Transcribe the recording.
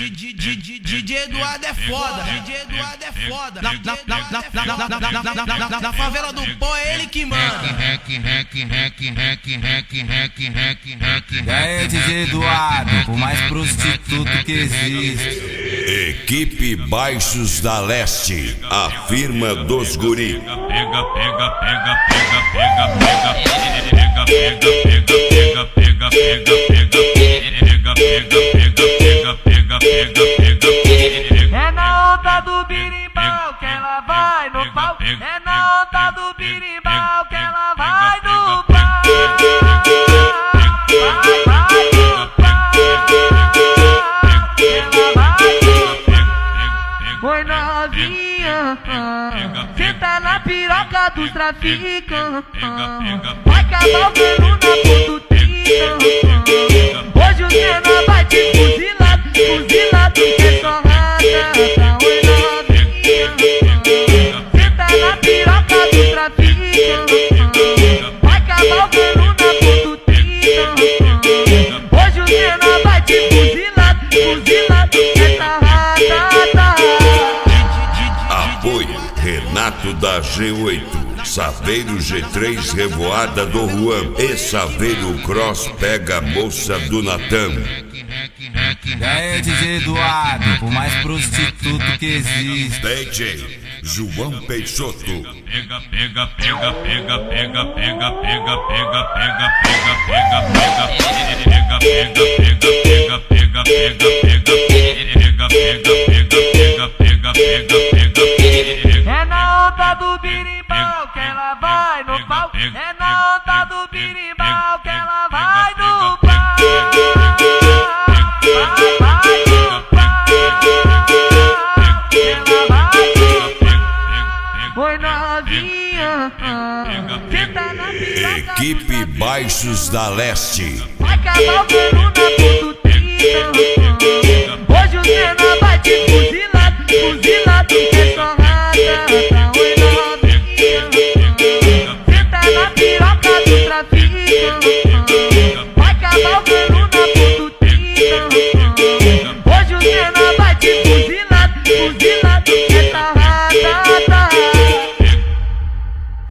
DJ Eduardo é foda, DJ Eduardo é foda. Na favela do pó é ele que manda. E aí, DJ Eduardo, o mais prostituto que existe. Equipe Baixos da Leste, a firma dos guri. É na onda do birimbau que ela vai no pau. É na onda do birimbau que ela vai no pau. Vai no pau. Ela vai no pau. Oi novinha, senta na piroca dos traficantes. Vai cavalgando na condutinha. Hoje o Senna vai te fuzilar, fuzilar tu que é só rata. Oi novinha, senta na piroca do traficante. Vai cavalgando na condutinha. Hoje o Senna vai te fuzilar, fuzilar tu que é só rata. Apoio Renato da G8, Saveiro G3 Revoada do Juan e Saveiro Cross pega a moça do Natan. E aí, DJ Eduardo, o mais prostituto que existe. DJ João Peixoto. É na onda do birimbau que ela vai no pau. É na onda do birimbau que ela vai no pau. Vai no pau. Ela vai no pau. Oi novinha, senta na piroca. Equipe Baixos da Leste. Vai cavalgando na condutinha. Hoje o Senna vai te fuzilar, fuzilar tu que é só rata. Oi